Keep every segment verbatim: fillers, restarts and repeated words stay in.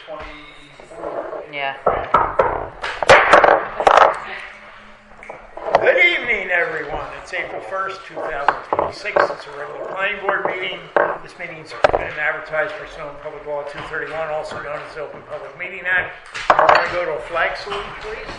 twenty-four. Yeah. Good evening, everyone. It's April first, two thousand twenty-six. It's a regular planning board meeting. This meeting is been advertised pursuant to Public Law two thirty-one, also known as the Open Public Meeting Act. We're going to go to a flag salute, please.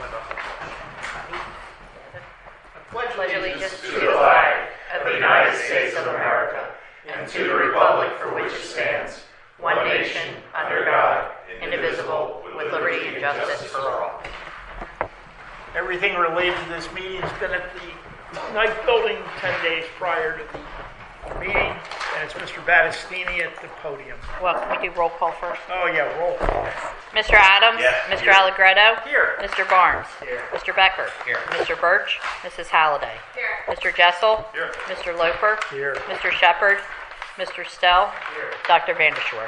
Pledge allegiance to the flag of the United States of America and to the republic for which it stands, one nation, under God, indivisible, with liberty and justice for all. Everything related to this meeting has been at the Knight Building ten days prior to the meeting, and it's Mister Battistini at the podium. Well, can we do roll call first? Oh, yeah, roll call. Mister Adams? Yes. Mister Here. Allegretto? Here. Mister Barnes? Here. Mister Becker? Here. Mister Birch? Missus Halliday? Here. Mister Jessel? Here. Mister Loper? Here. Mister Shepard? Mister Stell? Here. Doctor Vandershore?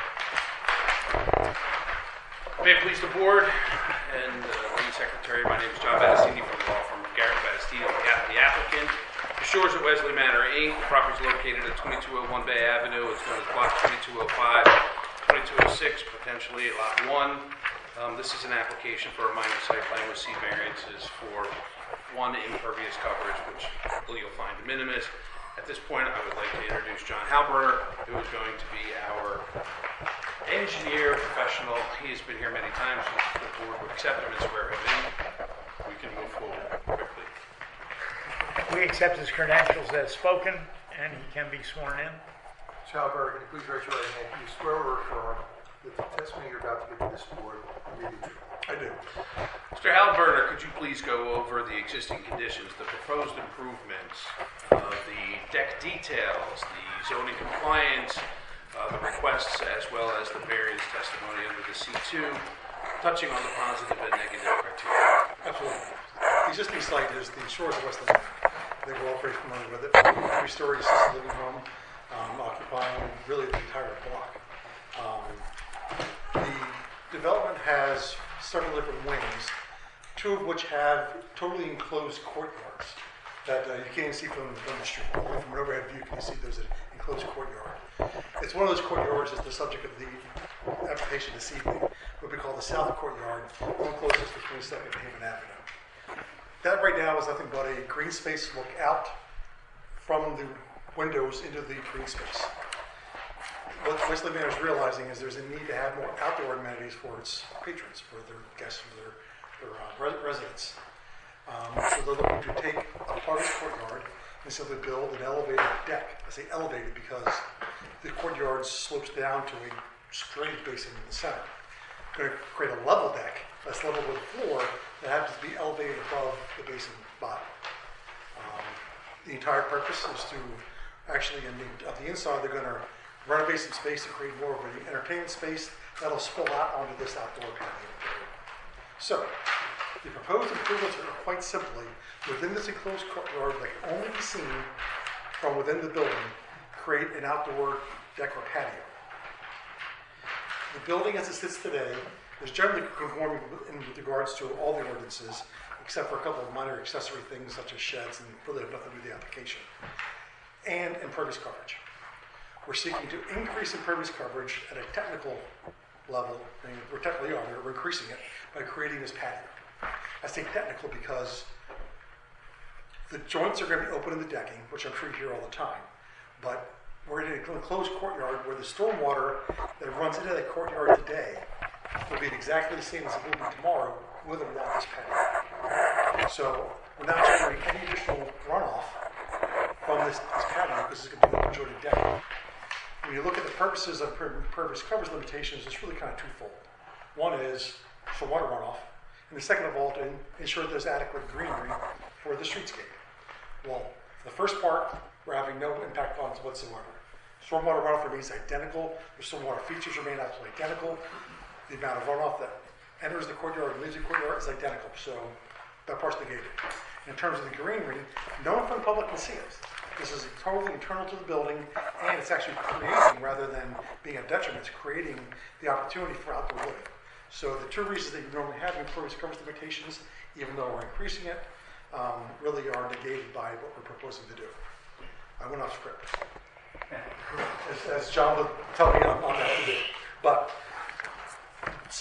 May it please the board and uh, Lady Secretary, my name is John Battistini from the law firm of Garrett Battistini on behalf of the applicant. The Shores at Wesley Manor, Incorporated. The property is located at twenty-two oh one Bay Avenue. It's known as Block twenty-two oh five, twenty-two oh six, potentially Lot one. Um, this is an application for a minor site plan with C variances for one impervious coverage, which you'll find de minimis. At this point, I would like to introduce John Halberner, who is going to be our engineer professional. He has been here many times. The board would accept him and swear him in. We can move forward quickly. We accept his credentials as spoken, and he can be sworn in. Chalberg, can you please raise your right hand? Do you swear or affirm that the testimony you're about to give to this board will be the truth? I do. Mister Halberner, could you please go over the existing conditions, the proposed improvements, uh, the deck details, the zoning compliance, uh, the requests, as well as the variance testimony under the C two, touching on the positive and negative criteria? Absolutely. The existing site is the Shores of Westland. I think we're all pretty familiar with it. Three-story assisted living home, um, occupying really the entire block. Um, the development has several different wings, two of which have totally enclosed courtyards that uh, you can't see from, from the street. Only from an overhead view can you see there's an enclosed courtyard. It's one of those courtyards that's the subject of the application this evening, what we call the South Courtyard, one closest to twenty-second and Haven Avenue. That right now is nothing but a green space look out from the windows into the green space. What Wesley Manor is realizing is there's a need to have more outdoor amenities for its patrons, for their guests, for their, their uh, res- residents. Um, so they're looking to take a part of the courtyard and simply build an elevated deck. I say elevated because the courtyard slopes down to a straight basin in the center. Going to create a level deck that's level with the floor that happens to be elevated above the basin bottom. Um, the entire purpose is to actually, in the, at the inside, they're going to renovate some space to create more of an entertainment space that'll spill out onto this outdoor patio area. So, the proposed improvements are quite simply within this enclosed courtyard that can only be seen from within the building, create an outdoor deck or patio. The building as it sits today is generally conforming in regards to all the ordinances, except for a couple of minor accessory things such as sheds and really have nothing to do with the application, and impervious coverage. We're seeking to increase impervious coverage at a technical level, and we're technically are, we're increasing it by creating this patio. I say technical because the joints are going to be open in the decking, which I'm sure you hear all the time, but we're in an enclosed courtyard where the stormwater that runs into that courtyard today will be exactly the same as it will be tomorrow with or without this patio. So we're not generating any additional runoff from this, this patio because it's going to be an open-jointed decking. When you look at the purposes of impervious coverage limitations, it's really kind of twofold. One is for water runoff, and the second of all, to ensure there's adequate greenery for the streetscape. Well, for the first part, we're having no impact funds whatsoever. Stormwater runoff remains identical. The stormwater features remain absolutely identical. The amount of runoff that enters the courtyard and leaves the courtyard is identical. So that part's negated. In terms of the greenery, no one from the public can see it. This is totally internal to the building, and it's actually creating, rather than being a detriment, it's creating the opportunity for outdoor living. So the two reasons that you normally have impervious coverage limitations, even though we're increasing it, um, really are negated by what we're proposing to do. I went off script. As, as John would tell me on, on that to do. But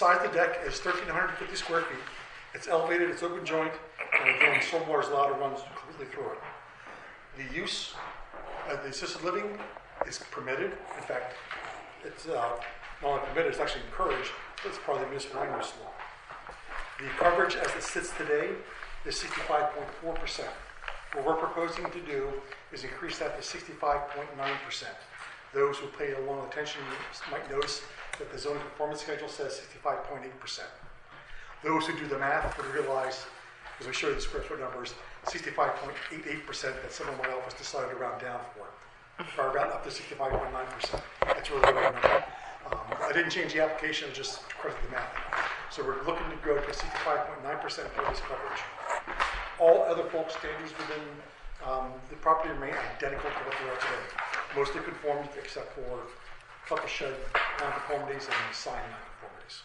size of the deck is one thousand three hundred fifty square feet. It's elevated, it's open joint, and again, stormwater is allowed to run completely through it. The use of the assisted living is permitted. In fact, it's uh, not only permitted, it's actually encouraged. It's part of the municipal land use law. The coverage as it sits today is sixty-five point four percent. What we're proposing to do is increase that to sixty-five point nine percent. Those who pay along attention might notice that the zoning conformance schedule says sixty-five point eight percent. Those who do the math would realize, as I show you the square foot numbers, sixty-five point eight eight percent that someone in my office decided to round down for, or round up to sixty-five point nine percent. That's really a good number. Um, I didn't change the application, just credit the math. So we're looking to go to sixty-five point nine percent for this coverage. All other bulk standards within um, the property remain identical to what they are today. Mostly conformed except for a couple shed nonconformities and sign nonconformities.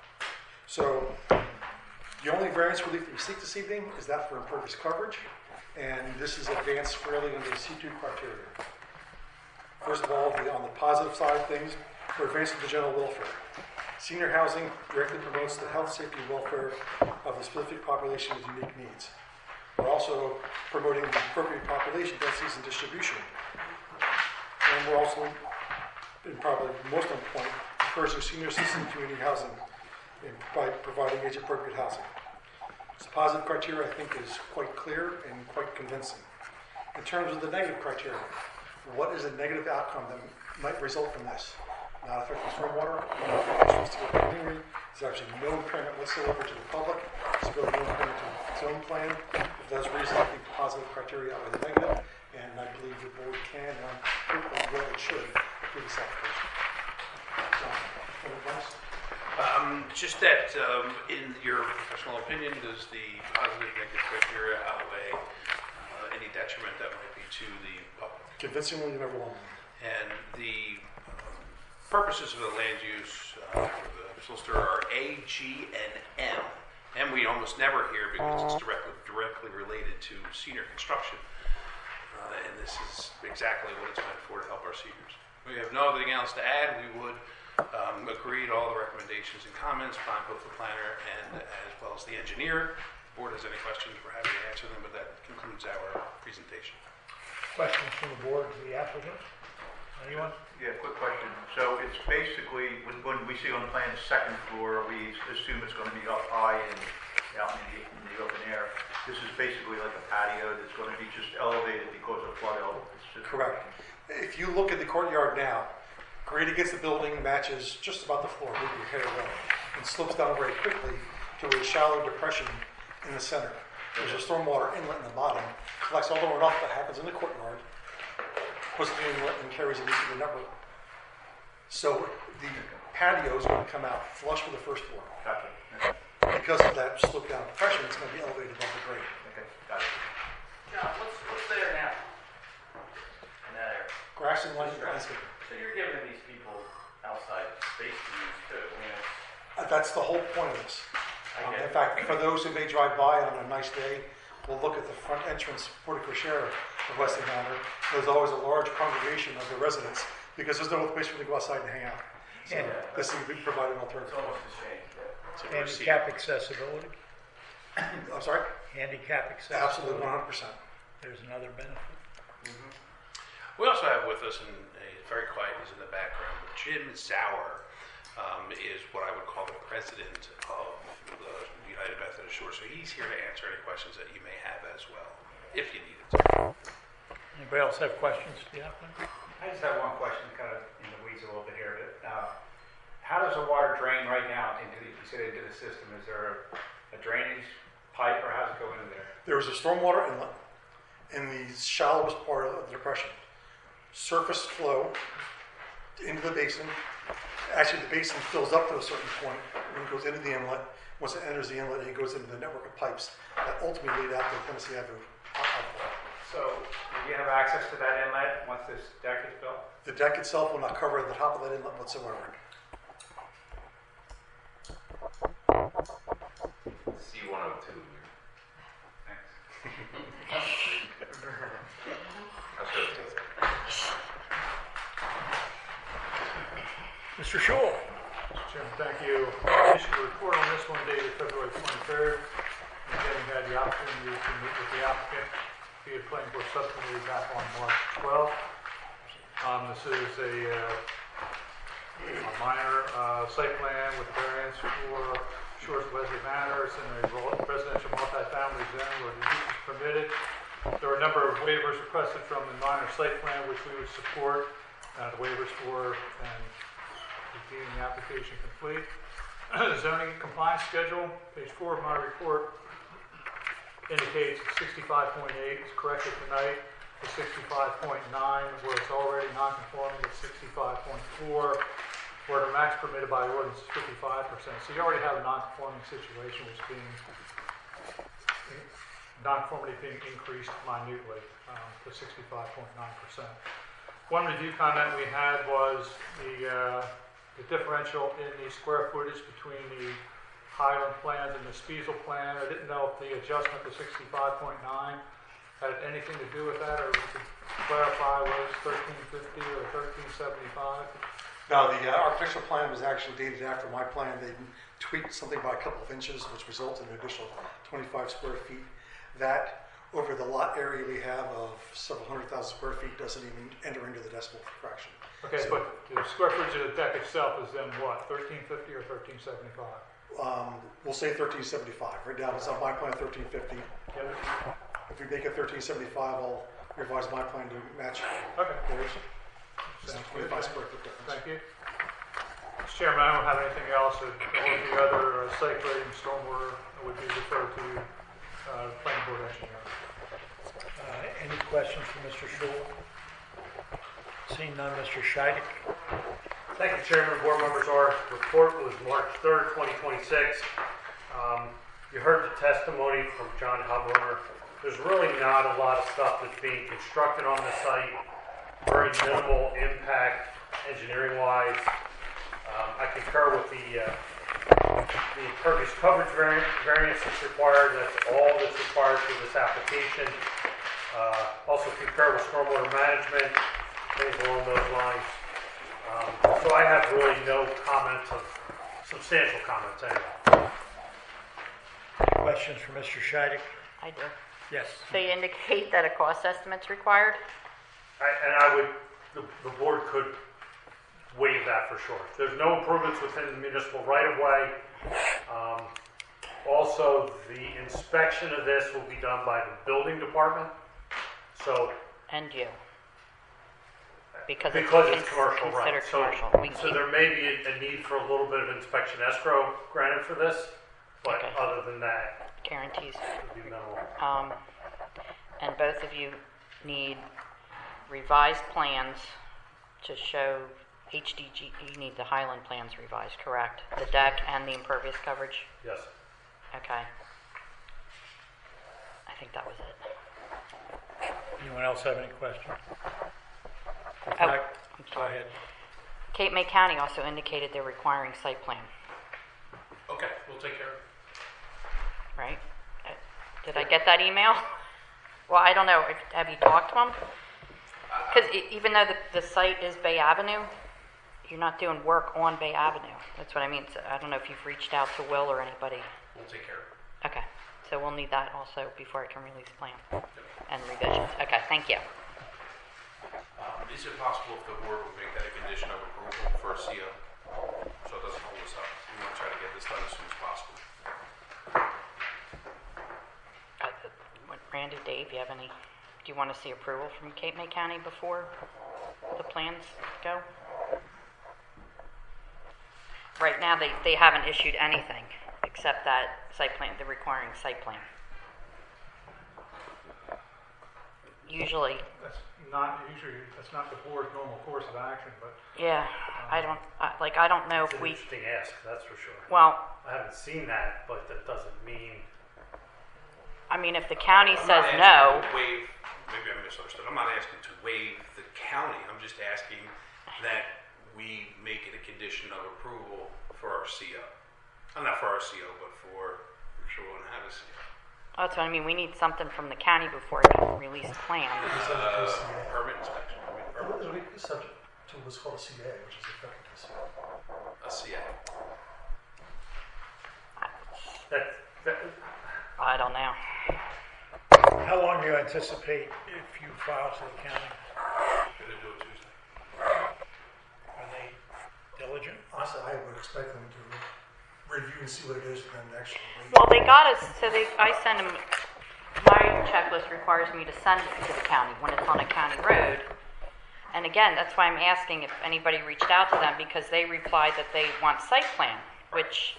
So the only variance relief that we seek this evening is that for impervious coverage, and this is advanced fairly under the C two criteria. First of all, the, on the positive side of things, we're advancing the general welfare. Senior housing directly promotes the health, safety, and welfare of the specific population with unique needs. We're also promoting the appropriate population densities and distribution. And we're also, and probably most on point, encouraging senior citizen community housing and by providing age-appropriate housing. So positive criteria, I think, is quite clear and quite convincing. In terms of the negative criteria, what is a negative outcome that might result from this? Not affecting stormwater, not affecting statistical community. There's actually no impairment whatsoever to the public. There's really no impairment to its own plan. For those reasons, I think the positive criteria are the negative, and I believe the board can and hopefully will and should approve this application. So, any comments? Um, just that, um, in your professional opinion, does the positive negative criteria outweigh uh, any detriment that might be to the public? Convincingly, number one. And the um, purposes of the land use uh, for the solicitor are A, G, and M. M we almost never hear because it's directly directly related to senior construction. Uh, and this is exactly what it's meant for, to help our seniors. We have no other thing else to add. We would um, agree to all the recommendations and comments by both the planner and as well as the engineer. If the board has any questions, we're happy to answer them, but that concludes our presentation. Questions from the board, the applicant? Anyone? Yeah, quick question. So it's basically, when, when we see on the plan, the second floor, we assume it's going to be up high and out in the, in the open air. This is basically like a patio that's going to be just elevated because of flood elevation. Correct. If you look at the courtyard now, grade against the building matches just about the floor, maybe your hair away, and slopes down very quickly to a shallow depression in the center. There's a stormwater inlet in the bottom, collects all the runoff that happens in the courtyard, puts it in the inlet and carries it into the network. So the patio is going to come out flush with the first floor. Gotcha. Because of that slope down depression, it's going to be elevated above the grade. Okay, got it. John, what's, what's there now in that area? Grass and light landscaping. So you're giving these people outside space to use too. I mean, it's, Uh, That's the whole point of this. I Um, get in it. fact, for those who may drive by on a nice day, we'll look at the front entrance porte cochere of Weston Manor. There's always a large congregation of the residents because there's no place for them to go outside and hang out. So And this thing would provide an it's alternative. almost a shame. It's a receipt. handicap accessibility? I'm sorry? Handicap Absolutely, accessibility? one hundred percent. There's another benefit. We also have with us, and he's very quiet, he's in the background, but Jim Sauer um, is what I would call the president of the United Methodist Shore. So he's here to answer any questions that you may have as well, if you need it. Anybody else have questions? Yeah. I just have one question, kind of in the weeds a little bit here. But, uh, how does the water drain right now into the, you said into the system? Is there a drainage pipe or how does it go into there? There is a stormwater inlet in the shallowest part of the depression. Surface flow into the basin. Actually, the basin fills up to a certain point when it goes into the inlet. Once it enters the inlet, it goes into the network of pipes that ultimately lead out to Tennessee Avenue outflow. So, do you have access to that inlet once this deck is built? The deck itself will not cover the top of that inlet whatsoever. C one oh two. Thanks. That's good. Mister Shul? Mister Chairman. Thank you. Issued a report on this one dated February twenty-third. Again, we had the opportunity to meet with the applicant via planning board subcommittee back on March twelfth. Um, this is a, uh, a minor uh, site plan with variance for Shores Wesley Manor. It's in a residential multifamily zone where the use is permitted. There are a number of waivers requested from the minor site plan, which we would support. Uh, the waivers for and deeming the application complete. Zoning compliance schedule, page four of my report indicates sixty-five point eight is corrected tonight to sixty-five point nine, where it's already non-conforming at sixty-five point four, where the max permitted by ordinance is fifty-five percent. So you already have a non-conforming situation which is being, non-conformity being increased minutely um, to sixty-five point nine percent. One review comment we had was the, uh, the differential in the square footage between the Highland plans and the Spiesel plan. I didn't know if the adjustment to sixty-five point nine had anything to do with that, or we could clarify was thirteen fifty or thirteen seventy-five. No, the uh, architectural plan was actually dated after my plan. They tweaked something by a couple of inches, which resulted in an additional twenty-five square feet. That, over the lot area we have of several hundred thousand square feet, doesn't even enter into the decimal fraction. Okay, So, but the square footage of the deck itself is then what, thirteen fifty or thirteen seventy-five? um, we'll say thirteen seventy-five. Right now, it's on my plan thirteen fifty. If we make it thirteen seventy-five, I'll revise my plan to match Okay. theirs. It's a Sounds good. twenty-five square foot difference. Thank you. Mister Chairman, I don't have anything else. All of the other uh, site grading, stormwater would be referred to uh, planning board engineer. Uh, Any questions for Mister Shul? Seeing none, Mister Scheidek. Thank you, Chairman. Board members, our report was March third, twenty twenty-six. Um, you heard the testimony from John Halbruner. There's really not a lot of stuff that's being constructed on the site. Very minimal impact engineering-wise. Um, I concur with the uh, the impervious coverage variant, variance that's required. That's all that's required for this application. Uh, also concur with stormwater management, things along those lines. Um, so I have really no comments of substantial comments anyway. Any questions for Mister Scheidek? I do. Yes. So you indicate that a cost estimate's required? I, and I would, the, the board could waive that for sure. There's no improvements within the municipal right-of-way. Um, also, the inspection of this will be done by the building department. So, And you? Because it's because it's cons- commercial, right? considered So, commercial. We so keep- there may be a, a need for a little bit of inspection escrow granted for this, but Okay. other than that, Guarantees. it would be minimal. Um, and both of you need revised plans to show H D G, you need the Highland plans revised, correct? The deck and the impervious coverage? Yes. Okay. I think that was it. Anyone else have any questions? If Oh, not, I'm Go sorry. ahead. Cape May County also indicated they're requiring site plan, Okay, we'll take care of it. right? Uh, Did I get that email? Well, I don't know. If- Have you talked to them? Because even though the, the site is Bay Avenue, you're not doing work on Bay Avenue. That's what I mean. So I don't know if you've reached out to Will or anybody. We'll take care of it. Okay. So we'll need that also before I can release plan and revisions. Okay, thank you. Um, Is it possible if the board would make that a condition of approval for a C O? So it doesn't hold us up. We want to try to get this done as soon as possible. Uh, uh, Randy, Dave, you have any, do you want to see approval from Cape May County before the plans go? Right now, they, they haven't issued anything except that site plan, they're requiring site plan. Usually, That's not usually, that's not the board's normal course of action, but yeah, I don't, I- like, I don't know It's if an we, interesting ask, that's for sure. well, I haven't seen that, but that doesn't mean, I mean, if the county I'm says not no, asking to waive, maybe I misunderstood. I'm not asking to waive the county. I'm just asking that we make it a condition of approval for our C O. Uh, Not for our C O, but for, make sure we want to have a C O. that's what I mean, we need something from the county before I can release plan. Uh, permit inspection. I mean, It'll permit, be subject to what's called a C A, which is effective to C A. a C A. that, that, I don't know. How long do you anticipate if you file to the county? Gonna do it Tuesday. Are they diligent? Honestly, I would expect them to review and see what it is for them to actually wait. Well, they got us, so they, I send them, my checklist requires me to send it to the county when it's on a county road. And again, that's why I'm asking if anybody reached out to them, because they replied that they want site plan, which,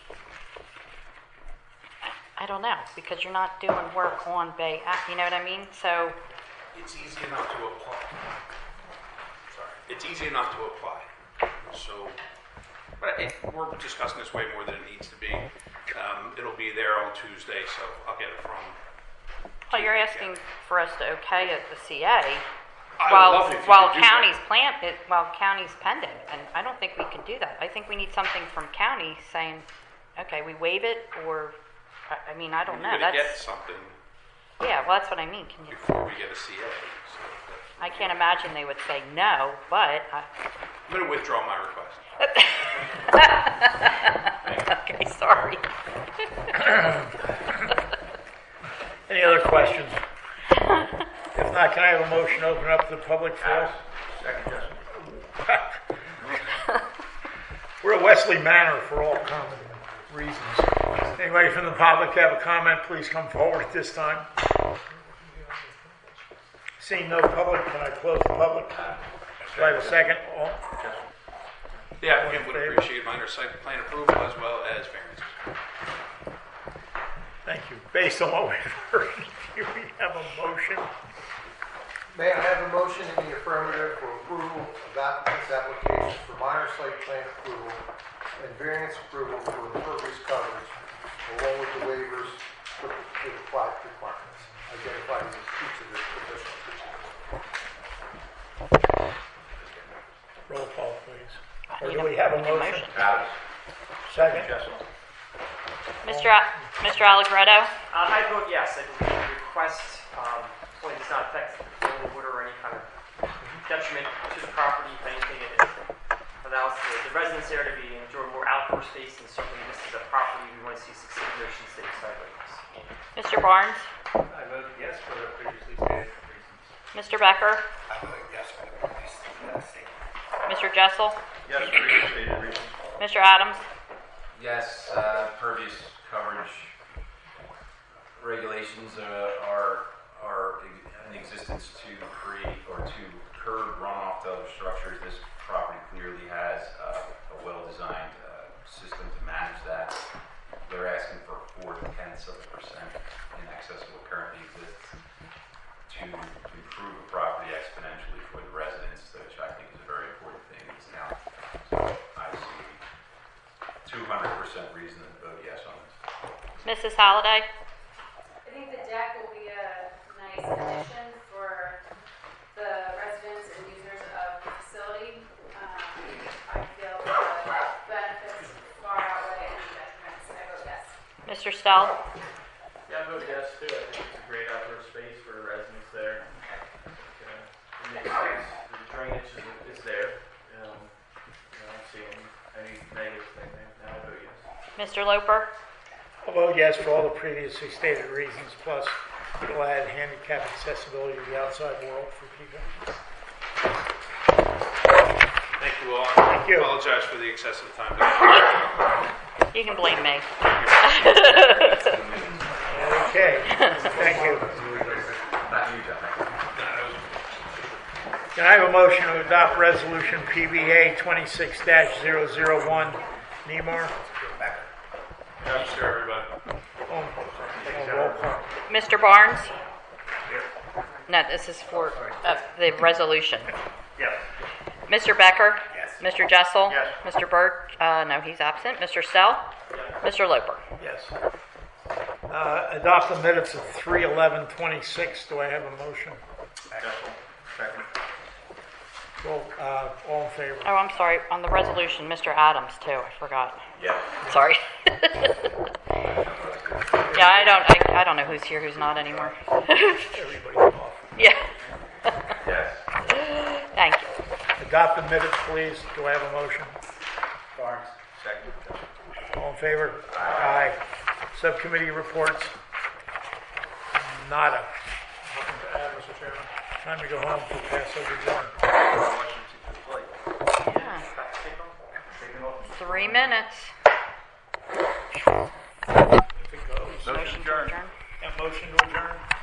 I don't know, because you're not doing work on Bay, Ave, you know what I mean? So, It's easy enough to apply. Sorry. It's easy enough to apply. So, but it, we're discussing this way more than it needs to be. Um, it'll be there on Tuesday, so I'll get it from. well, you're asking for us to okay it, the C A, I would while, love it if you while could do that. county's plant, it, while county's pending, and I don't think we can do that. I think we need something from county saying, okay, we waive it, or, I, I mean, I don't know, We're gonna get that's, something yeah, well, that's what I mean, can you, before we get a C A. So that- I can't imagine they would say no, but, I, I'm gonna withdraw my request. okay, sorry. Any other questions? If not, can I have a motion to open up the public forum? Second, Justin. We're at Wesley Manor for all common reasons. Anybody from the public have a comment, please come forward at this time. Seeing no public, can I close the public? Do I have a second? All- The applicant would appreciate minor site plan approval as well as variances. Thank you. Based on what we've heard, do we have a motion? May I have a motion in the affirmative for approval of applicant's application for minor site plan approval and variance approval for impervious coverage, along with the waivers for for the plot requirements identified in each of the professional procedures. Roll call, please. I Or need do we have a need motion? Adams. Second? Justin. Mister A- Mister Allegretto? Uh, I vote yes. I believe the request um, point does not affect the flow of water or any kind of detriment to the property. If anything, it allows the, the residents there to be enjoy more outdoor space, and certainly this is a property we want to see succeed in Ocean State sideways. Mister Barnes? I vote yes for the previously stated reasons. Mister Becker? I vote yes for the previously stated. Mister Jessel? Yes, for the stated reasons. Mister Adams? Yes, uh, pervious coverage regulations uh, are are in existence to create or to curb runoff to other structures. This property clearly has uh, a well-designed uh, system to manage that. They're asking for four tenths of a percent in excess of what currently exists to improve the property exponentially for the residents, which I think is a very important thing in this town. So I see two hundred percent reason to vote yes on this. Missus Halliday? I think the deck will be a nice addition for the residents and users of the facility. Um, I feel the benefits far outweigh any detriments. I vote yes. Mister Stell? Yeah, I vote yes too. I think it's a great outdoor space for the residents there. Uh, it makes sense. The drainage is, is there. Um, I don't see any, any negative thing there. No, I vote yes. Mister Loper? I'll vote yes for all the previously stated reasons, plus it'll add handicap accessibility to the outside world for people. Thank you all. Thank you. I apologize for the excessive time. You can blame me. Okay, thank you. Not you, John. Can I have a motion to adopt resolution P B A twenty-six dash zero zero one? Nemar? Yes, sir, everybody. On, on roll call. Mister Barnes? No, this is for uh, the resolution. Yes. Mister Becker? Yes. Mister Jessel? Yes. Mister Burt? Uh, no, he's absent. Mister Stell? Mister Loper? Yes. Uh, adopt the minutes of three eleven twenty-six. Do I have a motion? Justin. Second. Roll, uh, all in favor? Oh, I'm sorry. On the resolution, Mister Adams, too. I forgot. Yeah. Sorry. Yeah, I don't, I, I don't know who's here, who's not anymore. Everybody's off. Yeah. Yes. Thank you. Adopt the minutes, please. Do I have a motion? Barnes. Second. All in favor? Aye. Subcommittee reports, nada. Nothing to add, Mister Chairman? Time to go home for Passover dinner. Yeah. Three minutes. If it goes. Motion to adjourn. A motion to adjourn.